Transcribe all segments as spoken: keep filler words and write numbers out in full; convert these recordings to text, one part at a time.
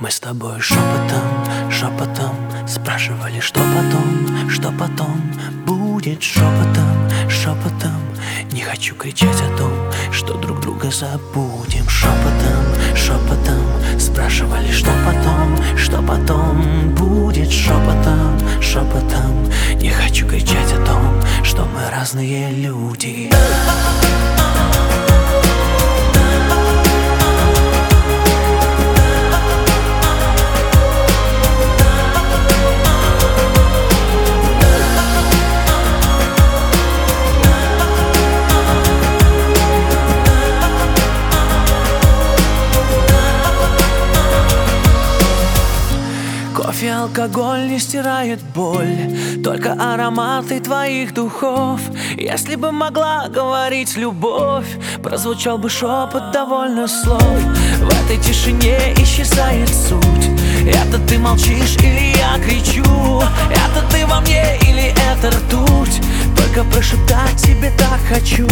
Мы с тобой шепотом, шепотом спрашивали, что потом, что потом будет. Шепотом, шепотом не хочу кричать о том, что друг друга забудем. Шепотом, шепотом спрашивали, что потом, что потом будет. Шепотом, шепотом не хочу кричать о том, что мы разные люди. Кофе, алкоголь не стирает боль, только ароматы твоих духов. Если бы могла говорить любовь, прозвучал бы шепот довольно слов. В этой тишине исчезает суть. Это ты молчишь или я кричу? Это ты во мне или это ртуть? Только прошептать тебе так хочу.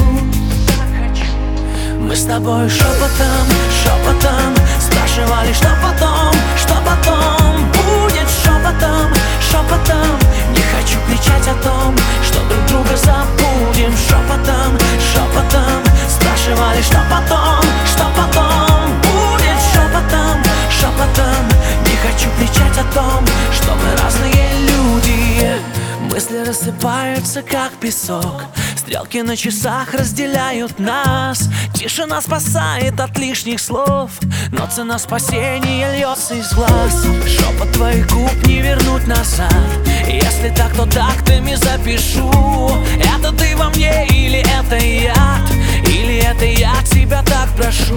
Мы с тобой шепотом, шепотом спрашивали, что потом, что потом будет. Шепотом, шепотом не хочу кричать о том, что друг друга забудем. Шепотом, шепотом спрашивали, что потом, что потом будет. Шепотом, шепотом не хочу кричать о том, что мы разные люди. Мысли рассыпаются, как песок, стрелки на часах разделяют нас. Тишина спасает от лишних слов, но цена спасения льется из глаз. Шепот твоих губ не вернуть назад. Если так, то тактами запишу. Это ты во мне или это яд? Или это я тебя так прошу?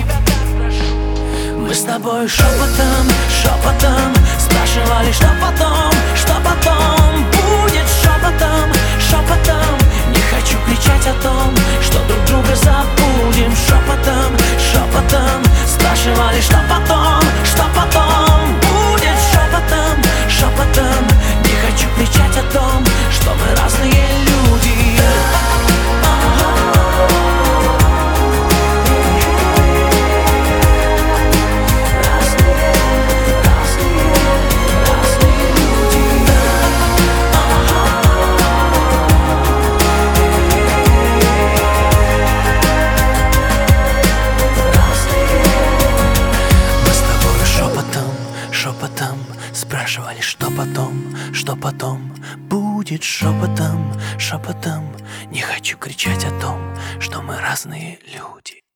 Мы с тобой шепотом, шепотом спрашивали, что потом, что потом будет. Шепотом, шепотом не хочу кричать о том, что друг друга забудем. Шепотом, шепотом спрашивали, что потом, что потом будет. Шепотом, шепотом не хочу кричать о том, что мы разные люди. Шепотом спрашивали, что потом, что потом будет. Шепотом, шепотом не хочу кричать о том, что мы разные люди.